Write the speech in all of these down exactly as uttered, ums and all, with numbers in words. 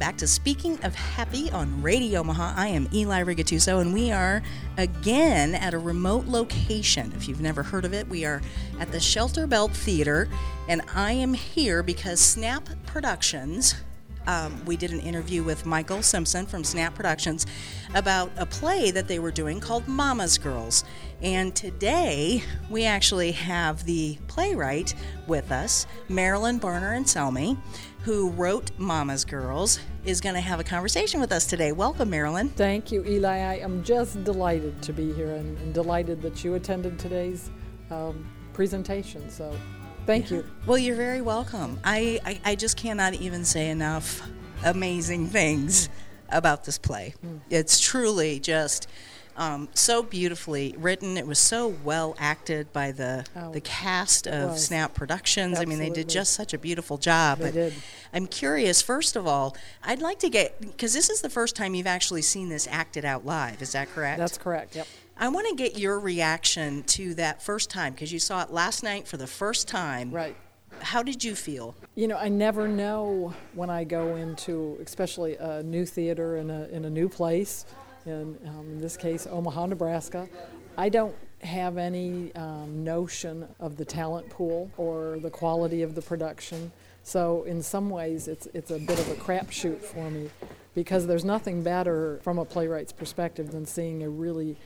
back to Speaking of Happy on Radio Omaha. I am Eli Rigatuso, and we are again at a remote location. If you've never heard of it, we are at the Shelter Belt Theater, and I am here because Snap Productions, um, we did an interview with Michael Simpson from Snap Productions about a play that they were doing called Mama's Girls. And today, we actually have the playwright with us, Marilyn Barner-Anselmi, who wrote Mama's Girls, is going to have a conversation with us today. Welcome, Marilyn. Thank you, Eli. I am just delighted to be here and, and delighted that you attended today's um, presentation. So, thank yeah. you. Well, you're very welcome. I, I, I just cannot even say enough amazing things mm. about this play. Mm. It's truly just... Um, so beautifully written. It was so well acted by the oh, the cast of was. Snap Productions. Absolutely. I mean, they did just such a beautiful job. They but did. I'm curious, first of all, I'd like to get, because this is the first time you've actually seen this acted out live. Is that correct? That's correct, yep. I want to get your reaction to that first time, because you saw it last night for the first time. Right. How did you feel? You know, I never know when I go into, especially a new theater in a in a new place, in, um, in this case, Omaha, Nebraska. I don't have any um, notion of the talent pool or the quality of the production. So in some ways, it's it's a bit of a crapshoot for me, because there's nothing better from a playwright's perspective than seeing a really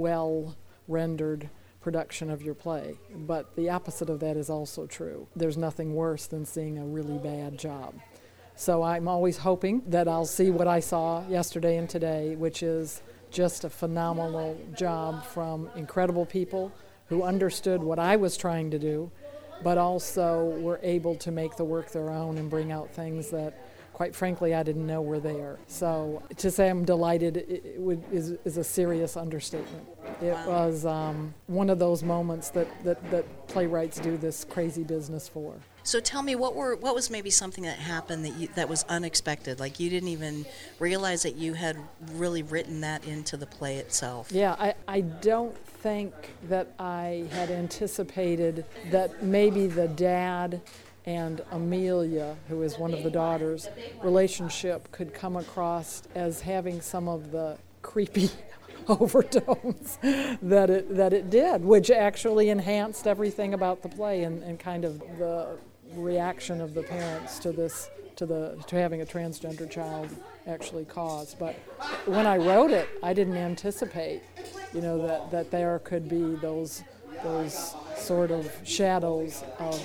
well-rendered production of your play. But the opposite of that is also true. There's nothing worse than seeing a really bad job. So I'm always hoping that I'll see what I saw yesterday and today, which is just a phenomenal job from incredible people who understood what I was trying to do, but also were able to make the work their own and bring out things that, quite frankly, I didn't know were there. So to say I'm delighted it, it would, is, is a serious understatement. It Wow. was um, one of those moments that, that, that playwrights do this crazy business for. So tell me, what were what was maybe something that happened that you, that was unexpected? Like you didn't even realize that you had really written that into the play itself. Yeah, I, I don't think that I had anticipated that maybe the dad and Amelia, who is one of the daughters, relationship could come across as having some of the creepy overtones that it that it did, which actually enhanced everything about the play and, and kind of the reaction of the parents to this to the to having a transgender child actually caused. But when I wrote it, I didn't anticipate, you know, that, that there could be those those sort of shadows of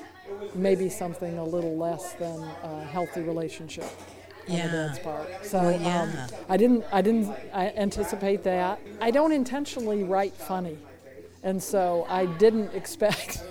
maybe something a little less than a healthy relationship on Yeah. the dad's part. So Well, yeah. um, I didn't I didn't I anticipate that. I don't intentionally write funny. And so I didn't expect,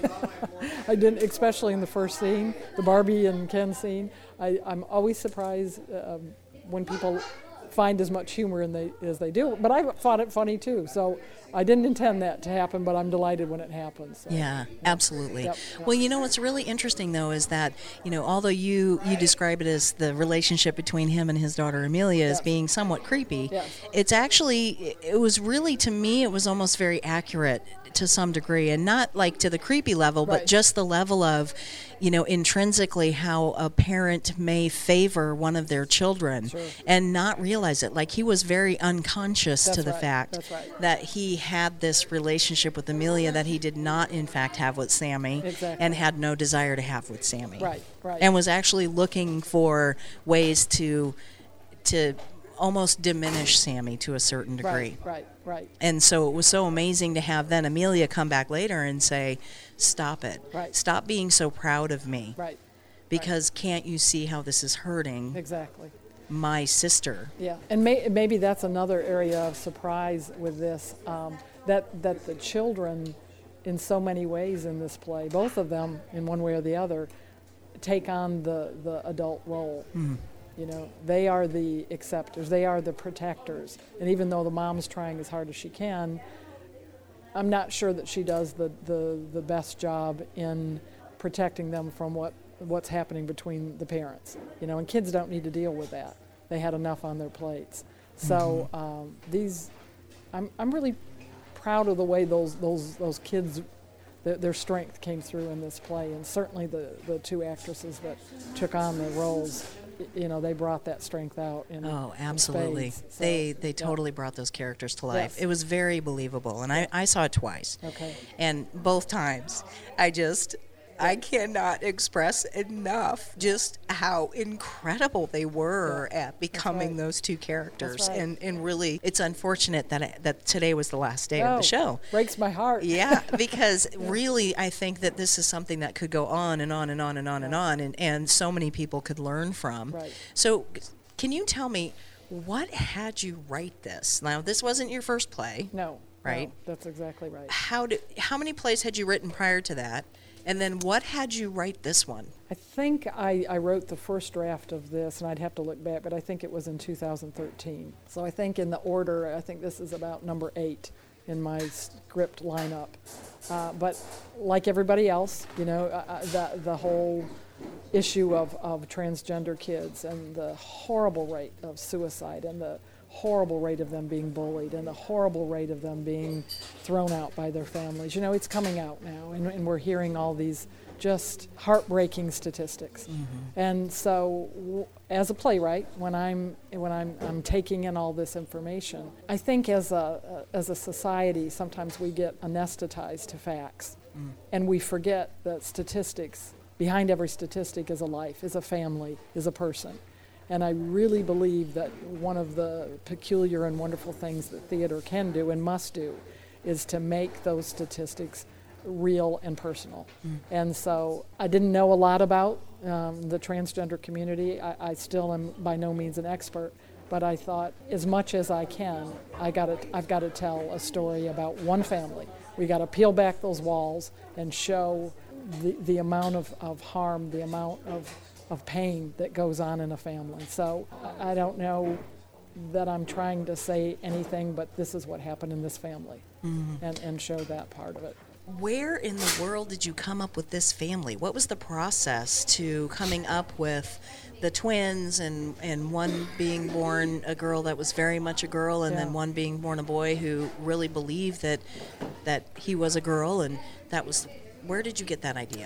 I didn't, especially in the first scene, the Barbie and Ken scene, I, I'm always surprised um, when people find as much humor in they, as they do. But I thought it funny too, so I didn't intend that to happen, but I'm delighted when it happens. So. Yeah, absolutely. Yep, yep. Well, you know what's really interesting though is that, you know, although you, you describe it as the relationship between him and his daughter Amelia as Yes. being somewhat creepy, Yes. it's actually, it was really, to me, it was almost very accurate to some degree, and not like to the creepy level, but Right. just the level of, you know, intrinsically how a parent may favor one of their children Sure. and not realize it. Like he was very unconscious That's to the right. fact That's right. that he had this relationship with Amelia that he did not in fact have with Sammy Exactly. and had no desire to have with Sammy. Right, right. And was actually looking for ways to to almost diminish Sammy to a certain degree. Right, right, right. And so it was so amazing to have then Amelia come back later and say, stop it. Right. Stop being so proud of me. Right, Because can't you see how this is hurting exactly. my sister? Yeah, and may, maybe that's another area of surprise with this, um, that that the children, in so many ways in this play, both of them, in one way or the other, take on the, the adult role. Mm. You know, they are the acceptors, they are the protectors. And even though the mom's trying as hard as she can, I'm not sure that she does the, the, the best job in protecting them from what, what's happening between the parents. You know, and kids don't need to deal with that. They had enough on their plates. So Mm-hmm. um, these, I'm I'm really proud of the way those those those kids, their, their strength came through in this play, and certainly the, the two actresses that took on the roles y- you know, they brought that strength out in Oh, in absolutely. spades. So, They they yeah. totally brought those characters to life. Yes. It was very believable, and I, I saw it twice. Okay. And both times, I just I cannot express enough just how incredible they were Yeah. at becoming right. those two characters. right. And and really, it's unfortunate that I, that today was the last day of Oh, the show. breaks my heart. Yeah, because really, I think that this is something that could go on and on and on and on and on, and, and so many people could learn from. Right. So, can you tell me what had you write this? Now, this wasn't your first play. No. Right. No, that's exactly right. How did? How many plays had you written prior to that? And then what had you write this one? I think I, I wrote the first draft of this, and I'd have to look back, but I think it was in two thousand thirteen. So I think in the order, I think this is about number eight in my script lineup. Uh, but like everybody else, you know, uh, the, the whole issue of, of transgender kids and the horrible rate of suicide and the horrible rate of them being bullied and the horrible rate of them being thrown out by their families. You know, it's coming out now, and, and we're hearing all these just heartbreaking statistics. Mm-hmm. And so, w- as a playwright, when I'm when I'm, I'm taking in all this information, I think as a as a society, sometimes we get anesthetized to facts, mm. and we forget that statistics, behind every statistic is a life, is a family, is a person. And I really believe that one of the peculiar and wonderful things that theater can do and must do is to make those statistics real and personal. Mm. And so I didn't know a lot about um, the transgender community. I, I still am by no means an expert, but I thought as much as I can, I gotta, I've got to tell a story about one family. We got to peel back those walls and show the, the amount of, of harm, the amount of of pain that goes on in a family. So I don't know that I'm trying to say anything, but this is what happened in this family, mm-hmm. and, and show that part of it. Where in the world did you come up with this family? What was the process to coming up with the twins and, and one being born a girl that was very much a girl, and Yeah. then one being born a boy who really believed that that he was a girl, and that was, where did you get that idea?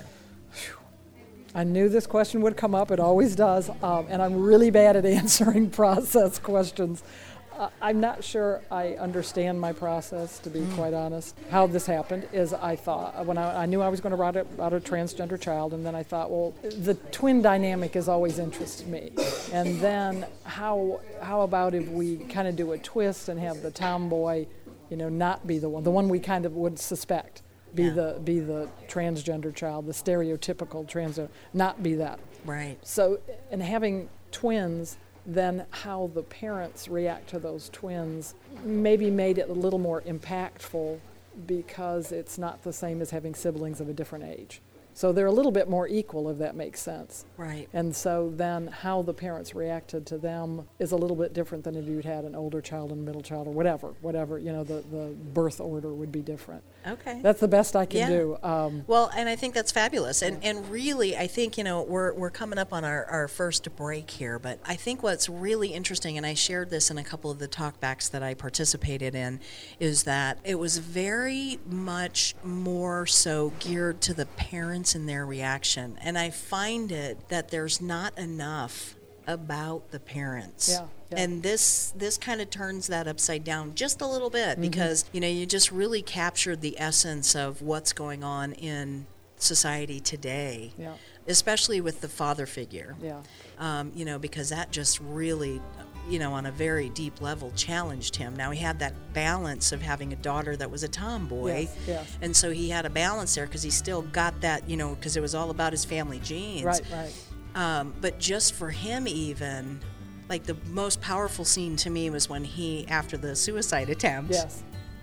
I knew this question would come up. It always does. Um, and I'm really bad at answering process questions. Uh, I'm not sure I understand my process, to be mm. quite honest. How this happened is I thought, when I, I knew I was going to write about a transgender child, and then I thought, well, the twin dynamic has always interested me. And then how how about if we kind of do a twist and have the tomboy, you know, not be the one, the one we kind of would suspect. Be Yeah. the be the transgender child, the stereotypical transgender, not be that. Right. So, and having twins, then how the parents react to those twins maybe made it a little more impactful, because it's not the same as having siblings of a different age. So they're a little bit more equal, if that makes sense. Right. And so then how the parents reacted to them is a little bit different than if you'd had an older child and a middle child, or whatever, whatever, you know, the, the birth order would be different. Okay. That's the best I can Yeah. do. Um, Well, and I think that's fabulous. And and really, I think, you know, we're we're coming up on our, our first break here, but I think what's really interesting, and I shared this in a couple of the talkbacks that I participated in, is that it was very much more so geared to the parents and their reaction. And I find it that there's not enough about the parents. Yeah, yeah. And this this kind of turns that upside down just a little bit, mm-hmm. because, you know, you just really captured the essence of what's going on in society today, Yeah. especially with the father figure. Yeah. Um, you know, because that just really, you know, on a very deep level challenged him. Now, he had that balance of having a daughter that was a tomboy. Yes, yes. And so he had a balance there, because he still got that, you know, because it was all about his family genes. Right, right. Um, but just for him, even, like, the most powerful scene to me was when he, after the suicide attempt, Yes.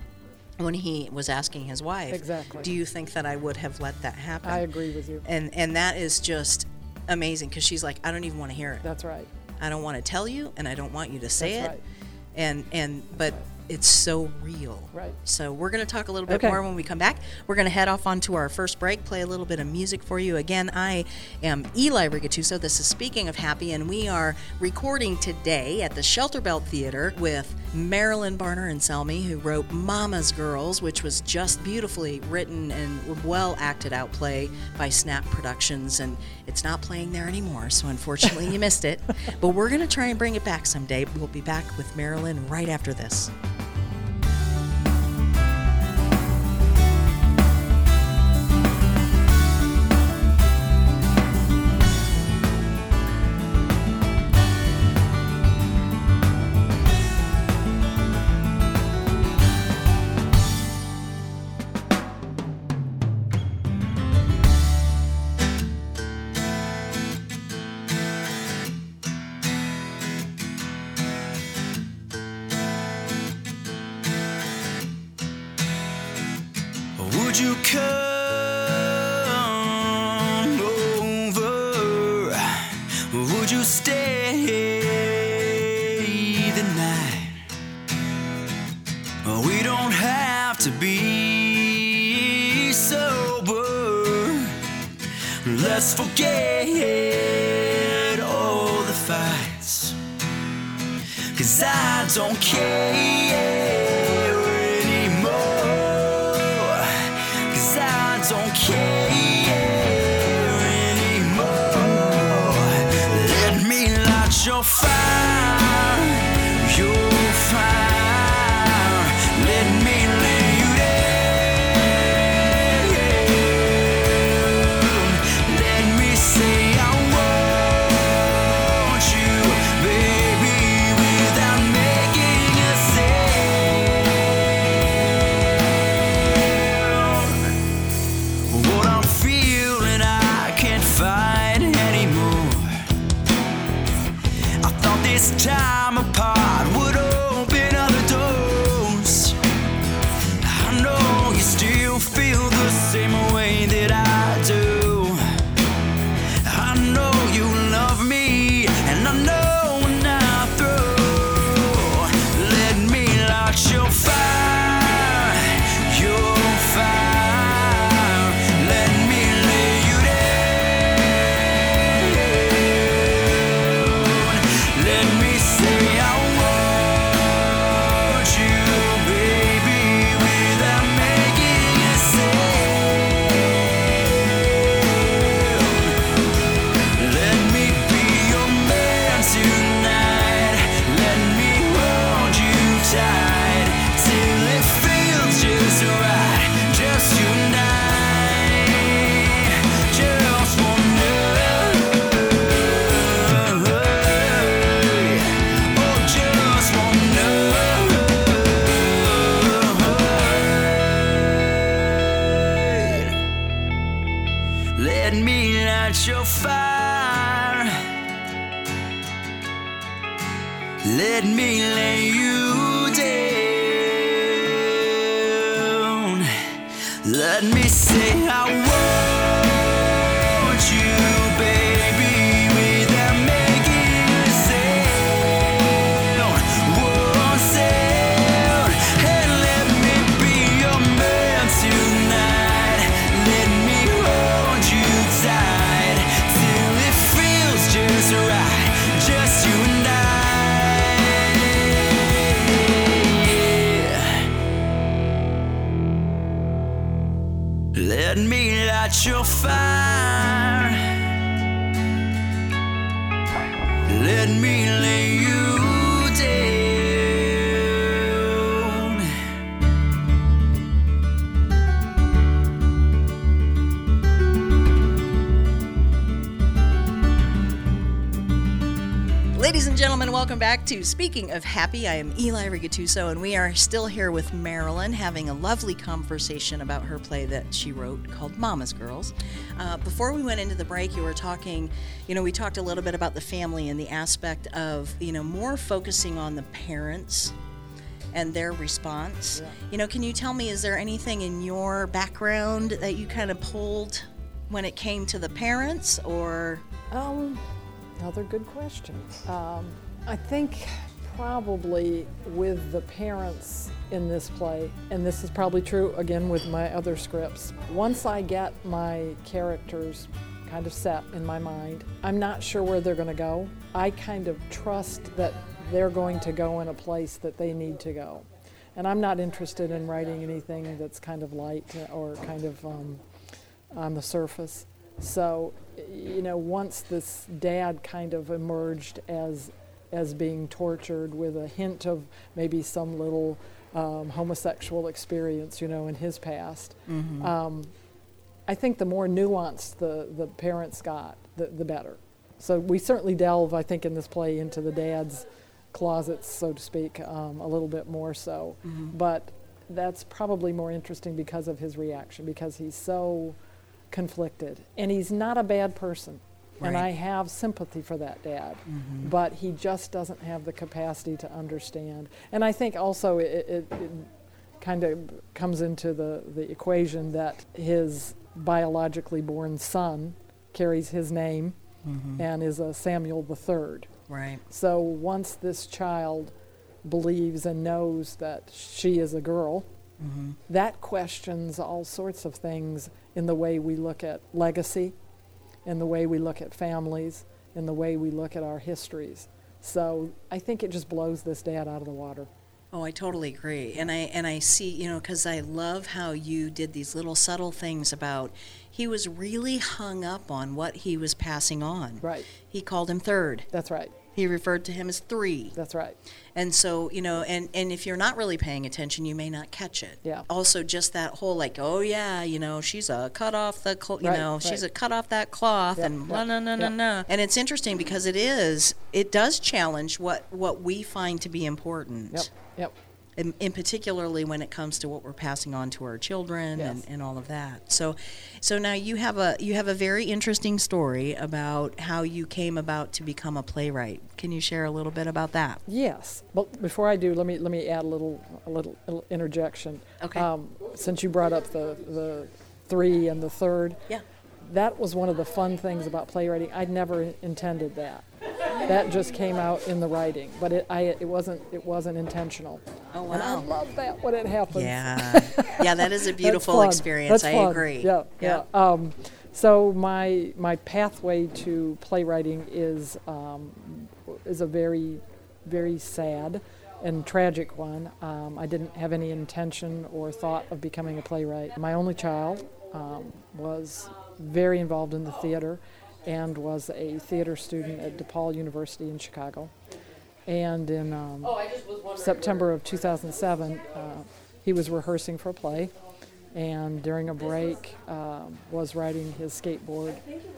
when he was asking his wife, Exactly. do you think that I would have let that happen? I agree with you. And and that is just amazing, because she's like, I don't even want to hear it. That's right. I don't want to tell you, and I don't want you to say That's it. right. And and but it's so real. Right. So we're going to talk a little bit Okay. more when we come back. We're going to head off onto our first break, play a little bit of music for you. Again, I am Eli Rigatuso. This is Speaking of Happy, and we are recording today at the Shelter Belt Theater with Marilyn Barner and Selmy, who wrote Mama's Girls, which was just beautifully written and well acted out play by Snap Productions, and it's not playing there anymore, so unfortunately you missed it. But we're going to try and bring it back someday. We'll be back with Marilyn right after this. Would you come over? Would you stay the night? We don't have to be sober. Let's forget all the fights, 'cause I don't care don't care anymore. Let me light your fire, your fire. Let me lay you down. Let me say I want you, baby, without making a sound. What I'm feeling, I can't fight anymore. I thought this time apart would open other doors. I know you still feel the same way that I do. I know you love me, and I know when I'm through. Let me light your fire, your fire. Let me lay you down. Let me say I want you, baby, without making a sound. Let me be your man tonight. Let me hold you tight till it feels just right. Just you and I. Just one night. Oh, just one night. Let me light your fire. Let me lay you down. Let me say I want you, baby, without making a sound. One sound. And let me be your man tonight. Let me hold you tight till it feels just right. Just you and I. Let me light your fire. Let me lay you down. Ladies and gentlemen, welcome back to Speaking of Happy. I am Eli Rigatuso, and we are still here with Marilyn having a lovely conversation about her play that she wrote called Mama's Girls. Uh, before we went into the break, you were talking, you know, we talked a little bit about the family and the aspect of, you know, more focusing on the parents and their response. Yeah. You know, can you tell me, is there anything in your background that you kind of pulled when it came to the parents, or? Um, another good question. Um, I think probably with the parents in this play, and this is probably true again with my other scripts, once I get my characters kind of set in my mind, I'm not sure where they're going to go. I kind of trust that they're going to go in a place that they need to go. And I'm not interested in writing anything that's kind of light or kind of um, on the surface. So, you know, once this dad kind of emerged as as being tortured with a hint of maybe some little um, homosexual experience, you know, in his past, mm-hmm. um, I think the more nuanced the, the parents got, the, the better. So we certainly delve, I think, in this play into the dad's closets, so to speak, um, a little bit more so. Mm-hmm. But that's probably more interesting because of his reaction, because he's so conflicted. And he's not a bad person. Right. And I have sympathy for that dad. Mm-hmm. But he just doesn't have the capacity to understand. And I think also it, it, it kind of comes into the, the equation that his biologically born son carries his name mm-hmm. and is a Samuel the Third. Right. So once this child believes and knows that she is a girl, mm-hmm. that questions all sorts of things in the way we look at legacy, in the way we look at families, in the way we look at our histories. So I think it just blows this dad out of the water. Oh, I totally agree. And I and I see, you know, because I love how you did these little subtle things about he was really hung up on what he was passing on. Right. He called him third. That's right. He referred to him as three. That's right. And so, you know, and, and if you're not really paying attention, you may not catch it. Yeah. Also, just that whole, like, oh, yeah, you know, she's a cut off the, cl- you right, know, right. she's a cut off that cloth yep, and blah, yep, no, no, no, yep. no. And it's interesting because it is, it does challenge what, what we find to be important. Yep, yep. In, in particularly when it comes to what we're passing on to our children yes. and, and all of that. So, so now you have a you have a very interesting story about how you came about to become a playwright. Can you share a little bit about that? Yes. But before I do, let me let me add a little a little, little interjection. Okay. Um, since you brought up the the three and the third. Yeah. That was one of the fun things about playwriting. I'd never intended that. That just came out in the writing, but it I it wasn't it wasn't intentional. Oh wow! And I love that when it happens. Yeah, yeah, that is a beautiful experience. That's I fun. agree. Yeah, yeah. yeah. Um, so my my pathway to playwriting is um, is a very very sad and tragic one. Um, I didn't have any intention or thought of becoming a playwright. My only child um, was very involved in the theater and was a theater student at DePaul University in Chicago. And in um, oh, September of two thousand seven, uh, he was rehearsing for a play, and during a break um, was riding his skateboard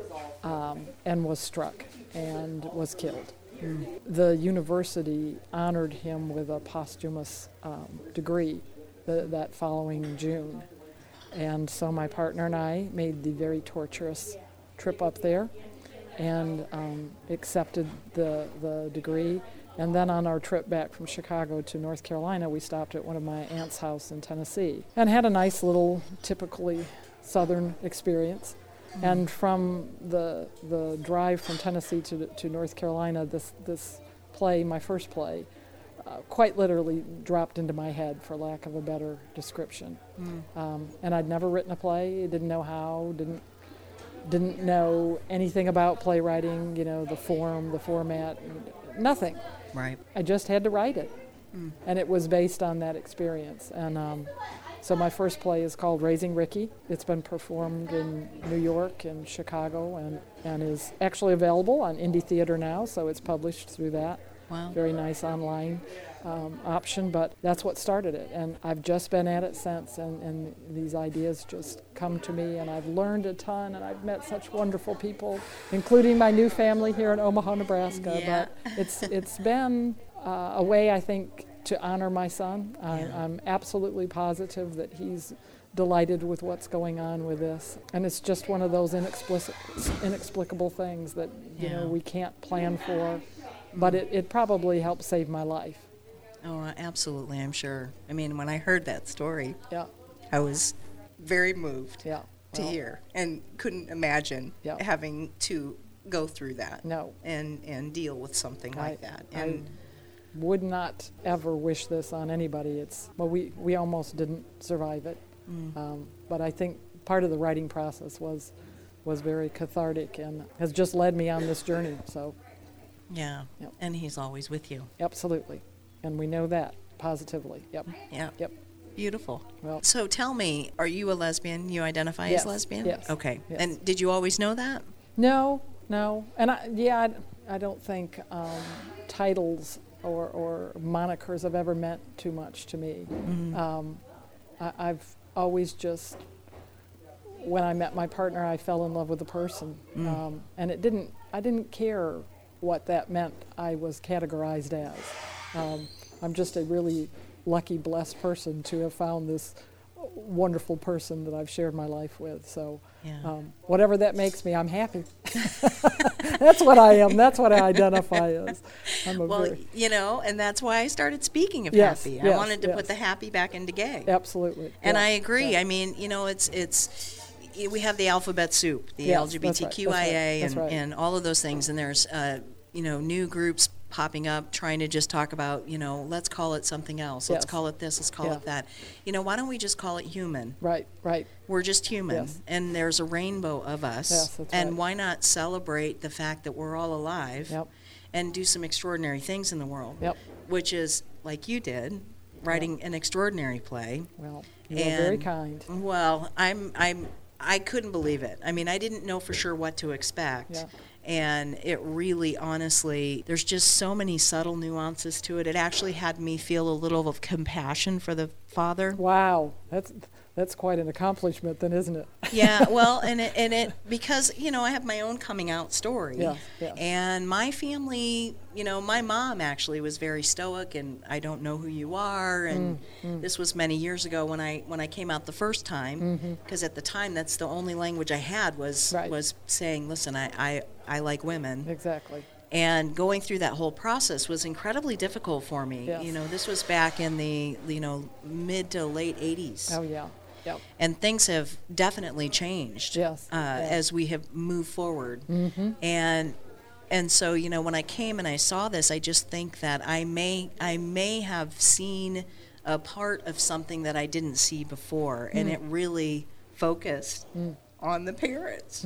um, and was struck and was killed. Mm. The university honored him with a posthumous um, degree the, that following June. And so my partner and I made the very torturous trip up there and um, accepted the, the degree. And then on our trip back from Chicago to North Carolina, we stopped at one of my aunt's house in Tennessee and had a nice little typically Southern experience. Mm-hmm. And from the the drive from Tennessee to to North Carolina, this, this play, my first play, uh, quite literally dropped into my head, for lack of a better description. Mm. Um, and I'd never written a play, didn't know how, didn't didn't know anything about playwriting, you know, the form, the format, nothing. Right. I just had to write it. Mm. And it was based on that experience. And um, so my first play is called Raising Ricky. It's been performed in New York and Chicago and, and is actually available on Indie Theater now, so it's published through that. Wow. Very nice online um, option, but that's what started it. And I've just been at it since, and, and these ideas just come to me, and I've learned a ton, and I've met such wonderful people, including my new family here in Omaha, Nebraska. Yeah. But it's it's been uh, a way, I think, to honor my son. I, Yeah. I'm absolutely positive that he's delighted with what's going on with this. And it's just one of those inexplic- inexplicable things that, you Yeah. know, we can't plan for. But it, it probably helped save my life. Oh, absolutely, I'm sure. I mean, when I heard that story, Yeah, I was very moved yeah. to well, hear and couldn't imagine Yeah. having to go through that No. and, and deal with something like I- that. I And would not ever wish this on anybody. It's well, we, we almost didn't survive it, Mm. um, but I think part of the writing process was was very cathartic and has just led me on this journey. So, Yeah. Yep. And he's always with you. absolutely, and we know that positively. Yep. Yeah. Yep. Beautiful. Well, So tell me, are you a lesbian? You identify Yes, as lesbian? yes, Okay. yes. And did you always know that? no, no, and I, yeah, I, I don't think um, titles or, or monikers have ever meant too much to me. Um, I, I've always just, when I met my partner, I fell in love with the person, um, and it didn't. I didn't care what that meant. I was categorized as. Um, I'm just a really lucky, blessed person to have found this wonderful person that I've shared my life with. So, Yeah. um, whatever that makes me, I'm happy. That's what I am. That's what I identify as. I'm a Well, very, you know, and that's why I started speaking of Yes, happy. I yes, wanted to yes. put the happy back into gay. absolutely. And yeah, I agree. yeah. I mean, you know, it's it's we have the alphabet soup, the Yes, that's right, LGBTQIA, that's right, that's and, right. and all of those things. And there's uh, you know, new groups popping up trying to just talk about, you know, let's call it something else. Let's Yes. call it this. Let's call Yeah. it that. You know, why don't we just call it human? Right, right. We're just human, Yes. and there's a rainbow of us. Yes, that's and right. why not celebrate the fact that we're all alive Yep. and do some extraordinary things in the world? Yep. Which is, like you did, writing an extraordinary play. Well, you are very And- kind. Well, I'm I'm I couldn't believe it. I mean, I didn't know for sure what to expect. Yeah. And it really, honestly, there's just so many subtle nuances to it. It actually had me feel a little of compassion for the father. Wow, that's that's quite an accomplishment, then, isn't it? Yeah, well, and it, and it because you know I have my own coming out story, Yes, yes. and my family, you know, my mom actually was very stoic, and I don't know who you are, and Mm, this was many years ago when I when I came out the first time, Mm-hmm. because at the time that's the only language I had was Right. was saying, listen, I, I I like women, Exactly. and going through that whole process was incredibly difficult for me. Yes. You know, this was back in the you know mid to late eighties. Oh yeah. Yep. And things have definitely changed Yes, uh, yeah. as we have moved forward. Mm-hmm. And and so you know when I came and I saw this, I just think that I may I may have seen a part of something that I didn't see before, and it really focused on the parents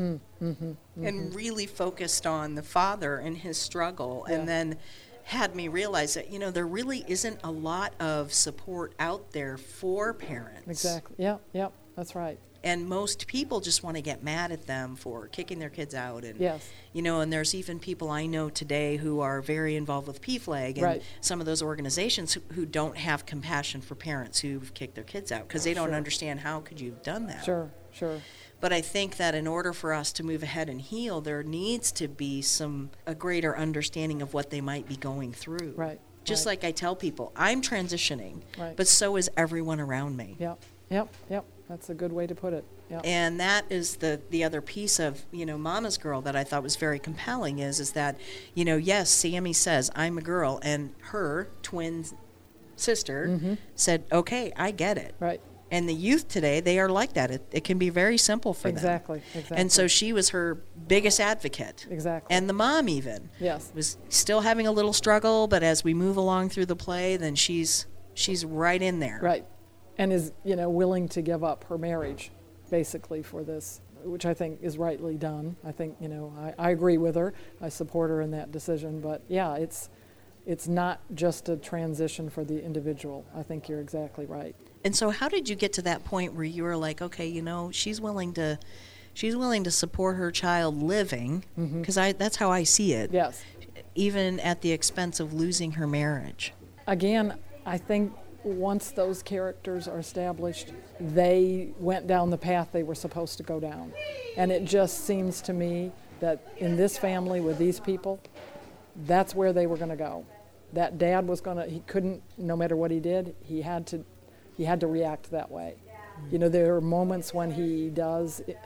and really focused on the father and his struggle, Yeah. and then had me realize that you know there really isn't a lot of support out there for parents. Exactly. Yep. Yep. That's right. And most people just want to get mad at them for kicking their kids out. And, Yes. you know, and there's even people I know today who are very involved with P F L A G and Right. some of those organizations who, who don't have compassion for parents who've kicked their kids out because they don't Sure. understand how could you have done that. Sure. Sure. But I think that in order for us to move ahead and heal, there needs to be some a greater understanding of what they might be going through. Right. Just right. like I tell people, I'm transitioning, Right. but so is everyone around me. Yep. Yep. Yep. That's a good way to put it. Yep. And that is the the other piece of you know Mama's Girl that I thought was very compelling is is that you know yes Sammy says I'm a girl and her twin sister Mm-hmm. said okay I get it, Right. and the youth today they are like that. It, it can be very simple for them. Exactly. Exactly. And so she was her biggest advocate. Exactly. And the mom even Yes. was still having a little struggle, but as we move along through the play, then she's she's right in there. Right. And is, you know, willing to give up her marriage, basically, for this, which I think is rightly done. I think, you know, I, I agree with her. I support her in that decision. But, yeah, it's it's not just a transition for the individual. I think you're exactly right. And so how did you get to that point where you were like, okay, you know, she's willing to she's willing to support her child living, because I that's how I see it, Yes. even at the expense of losing her marriage. Again, I think once those characters are established, they went down the path they were supposed to go down. And it just seems to me that in this family with these people, that's where they were going to go. That dad was going to, he couldn't, no matter what he did, he had to, he had to react that way. You know, there are moments when he does i-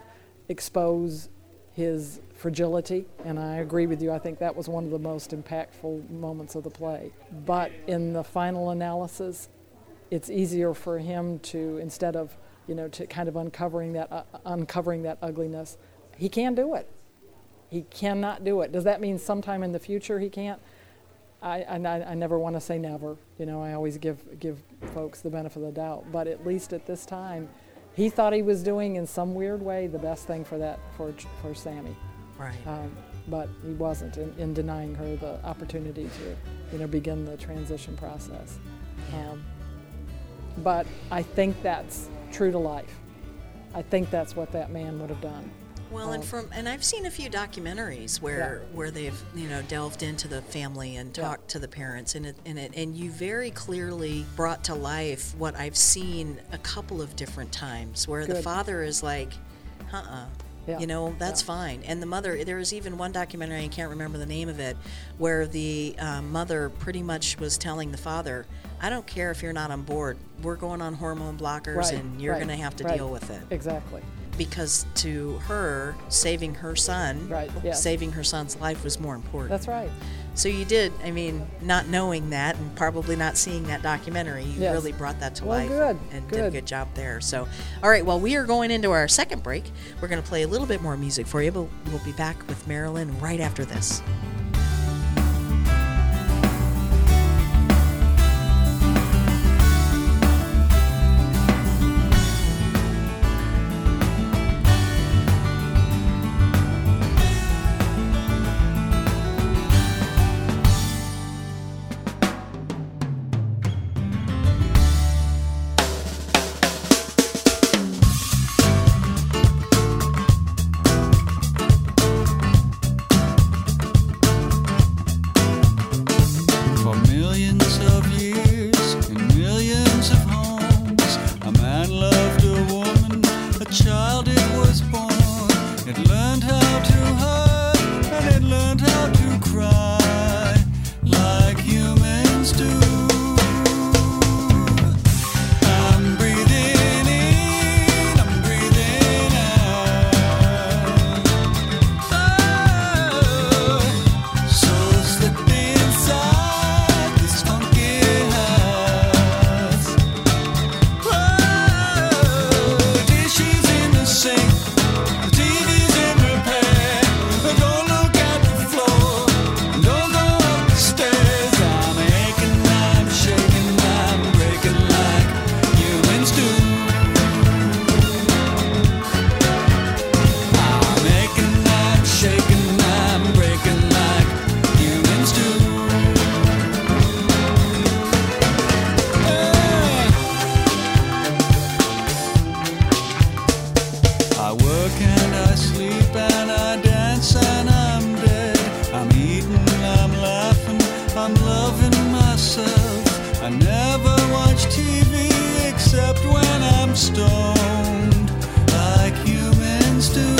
expose his fragility, and I agree with you. I think that was one of the most impactful moments of the play. But in the final analysis, it's easier for him to, instead of, you know, to kind of uncovering that uh, uncovering that ugliness, he can do it. He cannot do it. Does that mean sometime in the future he can't? I, and I, I never want to say never. You know, I always give give folks the benefit of the doubt. But at least at this time, he thought he was doing in some weird way the best thing for that for for Sammy. Right. Um, but he wasn't in, in denying her the opportunity to, you know, begin the transition process. Um, but I think that's true to life. I think that's what that man would have done. Well, and from and I've seen a few documentaries where Yeah. where they've you know delved into the family and Yeah. talked to the parents and it and it and you very clearly brought to life what I've seen a couple of different times where the Good. father is like, uh-uh. Yeah. You know, that's Yeah. fine. And the mother, there was even one documentary, I can't remember the name of it, where the uh, mother pretty much was telling the father, I don't care if you're not on board. We're going on hormone blockers Right, and you're right, going to have to right. deal with it. Exactly. Because to her, saving her son, Right, yes. saving her son's life was more important. That's right. So you did, I mean, not knowing that and probably not seeing that documentary, you Yes. really brought that to Well, life good, and did a good. good job there. So, all right, well, we are going into our second break. We're going to play a little bit more music for you, but we'll be back with Marilyn right after this. For millions of years in millions of homes, a man loved a woman, a child it was born. It learned how to hurt and it learned how to cry like humans do. I'm breathing in, I'm breathing out. Oh, so slip inside this funky house. Oh, dishes in the sink, the T V's in repair. Don't look at the floor, don't go up the stairs. I'm aching, I'm shaking, I'm breaking like humans do. I'm aching, I'm shaking, I'm breaking like humans do. I work and I sleep and I dance and I'm dead. I'm eating, I'm laughing, I'm loving myself. I never watch T V except when I'm stoned, like humans do.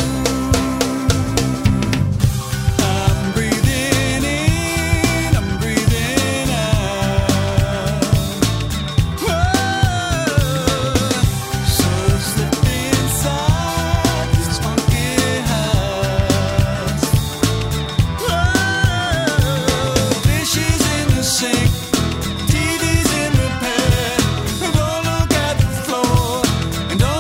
I'm breathing in, I'm breathing out. Whoa, so slip inside this funky house. Whoa, dishes in the sink, T V's in repair. Don't look at the floor and don't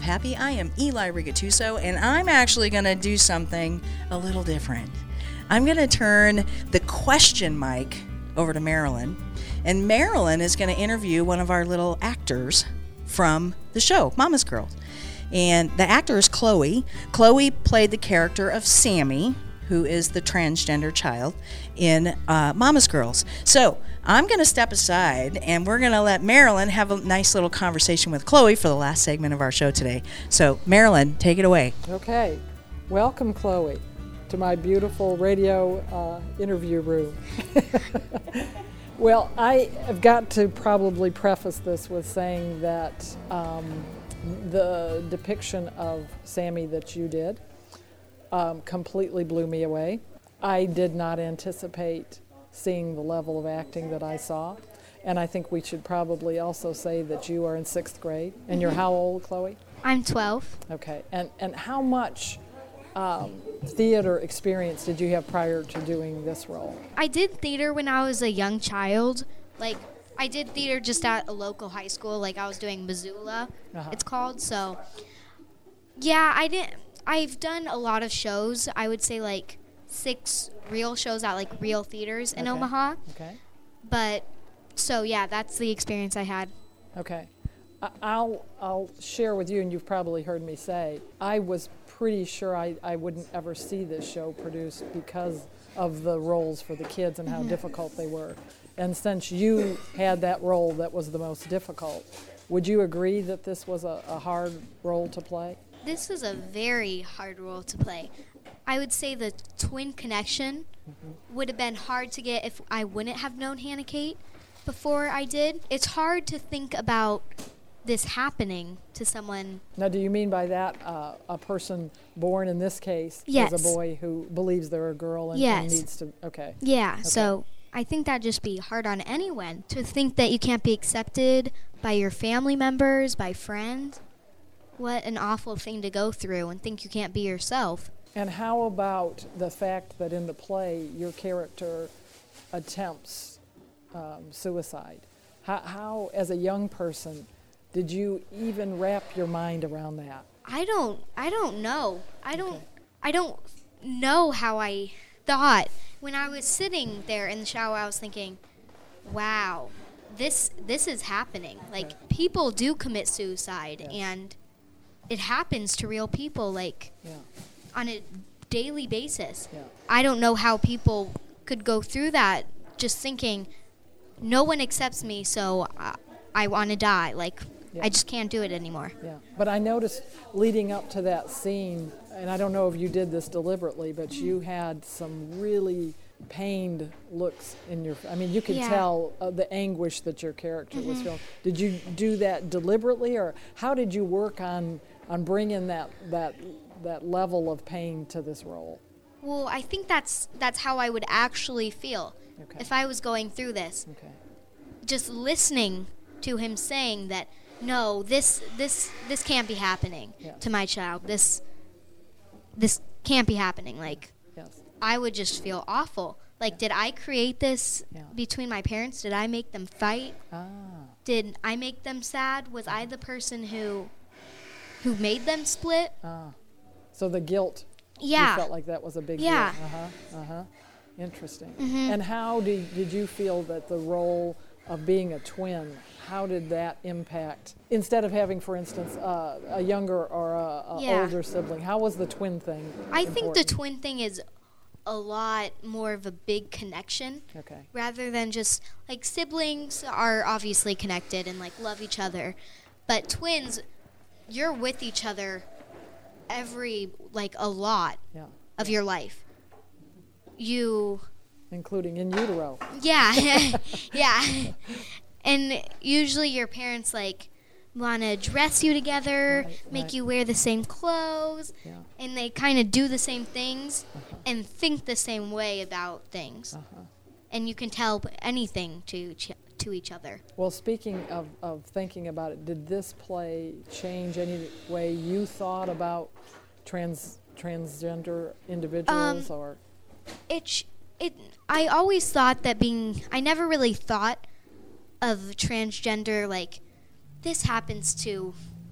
Happy. I am Eli Rigatuso, and I'm actually going to do something a little different. I'm going to turn the question mic over to Marilyn, and Marilyn is going to interview one of our little actors from the show, Mama's Girls. And the actor is Chloe. Chloe played the character of Sammy, who is the transgender child in uh, Mama's Girls. So I'm going to step aside, and we're going to let Marilyn have a nice little conversation with Chloe for the last segment of our show today. So, Marilyn, take it away. Okay. Welcome, Chloe, to my beautiful radio uh, interview room. Well, I have got to probably preface this with saying that um, the depiction of Sammy that you did um, completely blew me away. I did not anticipate seeing the level of acting that I saw. And I think we should probably also say that you are in sixth grade. And you're how old, Chloe? I'm twelve. Okay. And, and how much um, theater experience did you have prior to doing this role? I did theater when I was a young child. Like, I did theater just at a local high school. Like, I was doing Missoula, Uh-huh. it's called. So, yeah, I didn't. I've done a lot of shows. I would say, like, six real shows at, like, real theaters in Okay. Omaha. Okay. But, so, yeah, that's the experience I had. Okay. I- I'll, I'll share with you, and you've probably heard me say, I was pretty sure I, I wouldn't ever see this show produced because of the roles for the kids and how difficult they were. And since you had that role that was the most difficult, would you agree that this was a, a hard role to play? This was a very hard role to play. I would say the twin connection Mm-hmm. would have been hard to get if I wouldn't have known Hannah Kate before I did. It's hard to think about this happening to someone. Now, do you mean by that uh, a person born in this case Yes. is a boy who believes they're a girl and, and Yes. needs to, okay. Yeah, so I think that'd just be hard on anyone to think that you can't be accepted by your family members, by friends. What an awful thing to go through and think you can't be yourself. And how about the fact that in the play your character attempts um, suicide? How, how, as a young person, did you even wrap your mind around that? I don't I don't know. I don't Okay. I don't know how I thought. When I was sitting there in the shower, I was thinking, wow, this this is happening. Like, people do commit suicide, Yes. and it happens to real people, like, Yeah, on a daily basis. yeah. I don't know how people could go through that just thinking, no one accepts me, so I, I want to die. Like, Yeah. I just can't do it anymore. Yeah, but I noticed leading up to that scene, and I don't know if you did this deliberately, but you had some really pained looks in your, I mean, you could Yeah. tell uh, the anguish that your character was feeling. Did you do that deliberately, or how did you work on, on bringing that, that, that level of pain to this role? Well, I think that's that's how I would actually feel Okay. if I was going through this. Okay. Just listening to him saying that, no, this this this can't be happening Yeah. to my child. This this can't be happening. Like, Yes. I would just feel awful. Like, did I create this Yeah. between my parents? Did I make them fight? Ah. Did I make them sad? Was I the person who who made them split? Ah. So the guilt. Yeah. You felt like that was a big Yeah. deal. Uh-huh. Uh-huh. Interesting. Mhm. And how did, did you feel that the role of being a twin, how did that impact, instead of having, for instance, uh, a younger or a, a Yeah. older sibling, how was the twin thing I think the important? twin thing is a lot more of a big connection Okay. rather than just, like, siblings are obviously connected and, like, love each other, but twins, you're with each other every, like, a lot Yeah. of your life. You Including in utero. Yeah, yeah. And usually your parents, like, want to dress you together, Right, make right. you wear the same clothes, Yeah. and they kind of do the same things and think the same way about things. Uh-huh. And you can tell anything to ch- to each other. Well, speaking of, of thinking about it, did this play change any way you thought about trans transgender individuals, Um, or? It sh- it I always thought that being I never really thought of transgender like this happens to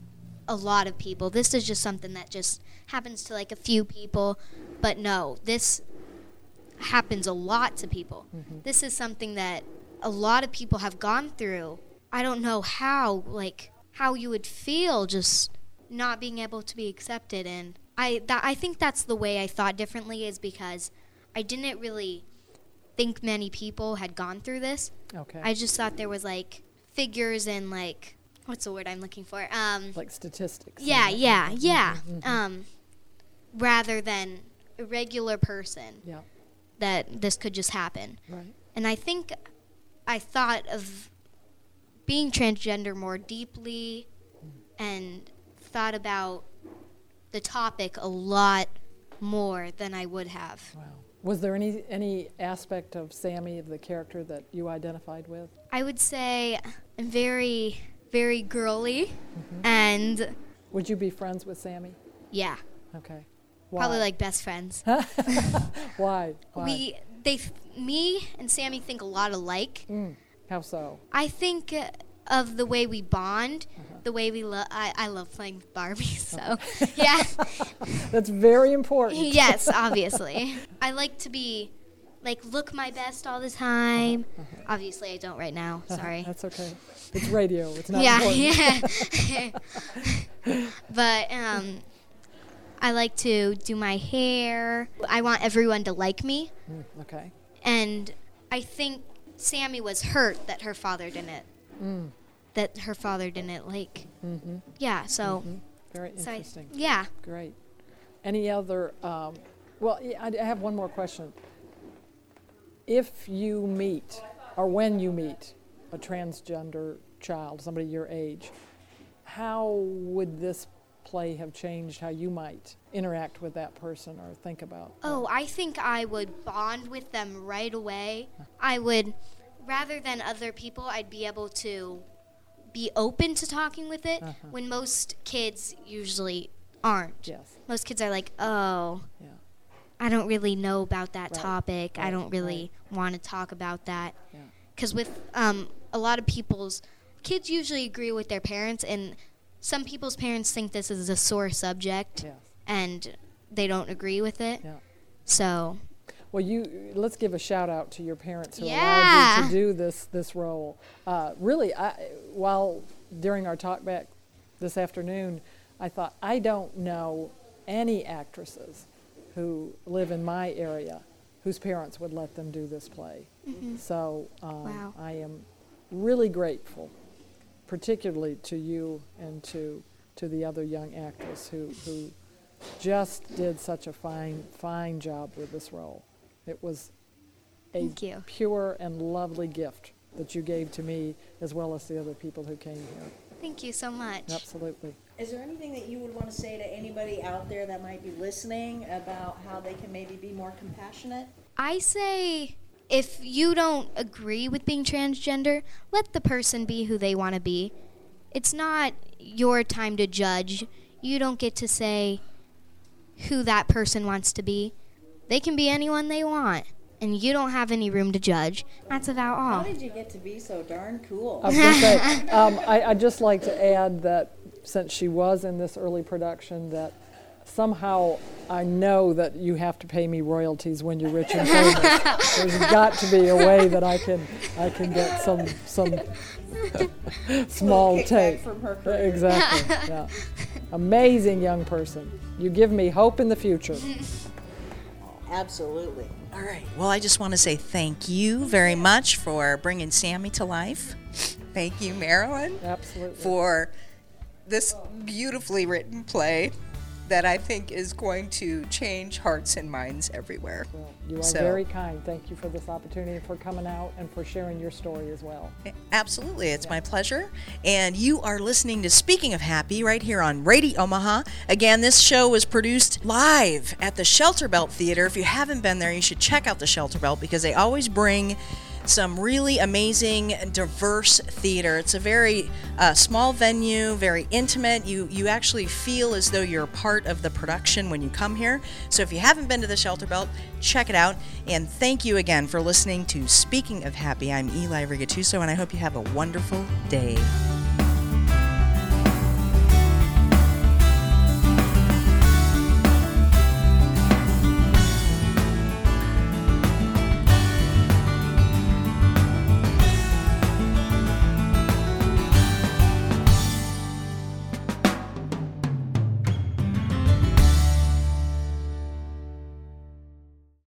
a lot of people. This is just something that just happens to like a few people. But no, this happens a lot to people. Mm-hmm. This is something that a lot of people have gone through. I don't know how, like, how you would feel just not being able to be accepted. And I, that, I think that's the way I thought differently, is because I didn't really think many people had gone through this. Okay. I just thought there was, like, figures and, like, what's the word I'm looking for? Um, like statistics. Yeah, yeah, yeah. Mm-hmm. Um, rather than a regular person. Yeah. That this could just happen. Right. And I think I thought of being transgender more deeply and thought about the topic a lot more than I would have. Wow. Was there any any aspect of Sammy, of the character, that you identified with? I would say I'm very, very girly, Mm-hmm. and Would you be friends with Sammy? yeah, Okay. Why? probably like best friends. Why? Why? We, they, me and Sammy think a lot alike. Mm. How so? I think uh, of the way we bond, uh-huh. the way we love. I, I love playing with Barbie, so yeah. That's very important. Yes, obviously. I like to be, like, look my best all the time. Uh-huh. Obviously, I don't right now. Sorry. That's okay. It's radio. It's not yeah, important. yeah. But um, I like to do my hair. I want everyone to like me. Mm, okay. And I think Sammy was hurt that her father didn't. Mm. That her father didn't like. Mm-hmm. Yeah, so. Mm-hmm. Very so I- interesting. yeah. Great. Any other, um, well, yeah, I I have one more question. If you meet, or when you meet, a transgender child, somebody your age, how would this play have changed how you might interact with that person or think about? Oh, I think I would bond with them right away. I would, rather than other people, I'd be able to be open to talking with it, Uh-huh. when most kids usually aren't. Yes. Most kids are like, oh, Yeah. I don't really know about that Right. topic. I Right. don't really want to talk about that. Yeah. Because with um, a lot of people's, kids usually agree with their parents, and some people's parents think this is a sore subject, Yes. and they don't agree with it. Yeah. So, Well, you let's give a shout out to your parents who allowed Yeah. you to do this this role. Uh, really, I, while during our talk back this afternoon, I thought I don't know any actresses who live in my area whose parents would let them do this play. Mhm. So um, Wow. I am really grateful, particularly to you and to to the other young actress who who just did such a fine fine job with this role. It was a Thank you. pure and lovely gift that you gave to me, as well as the other people who came here. thank you so much. Absolutely. Is there anything that you would want to say to anybody out there that might be listening about how they can maybe be more compassionate? I say, if you don't agree with being transgender, let the person be who they want to be. It's not your time to judge. You don't get to say who that person wants to be. They can be anyone they want, and you don't have any room to judge. That's about How all. did you get to be so darn cool? I was going to say, um, I, I'd just like to add that since she was in this early production, that somehow I know that you have to pay me royalties when you're rich and famous. There's got to be a way that I can I can get some some small kickback take. from her career. Exactly. Yeah. Amazing young person. You give me hope in the future. Absolutely. All right. Well, I just want to say thank you very much for bringing Sammy to life. Thank you, Marilyn, Absolutely. for this beautifully written play that I think is going to change hearts and minds everywhere. Well, you are So- very kind. Thank you for this opportunity and for coming out and for sharing your story as well. Absolutely. It's my pleasure. And you are listening to Speaking of Happy right here on Radio Omaha. Again, this show was produced live at the Shelter Belt Theater. If you haven't been there, you should check out the Shelter Belt because they always bring some really amazing, diverse theater. It's a very uh, small venue, very intimate. You you actually feel as though you're part of the production when you come here. So if you haven't been to the Shelter Belt, check it out. And thank you again for listening to Speaking of Happy. I'm Eli Rigatuso, and I hope you have a wonderful day.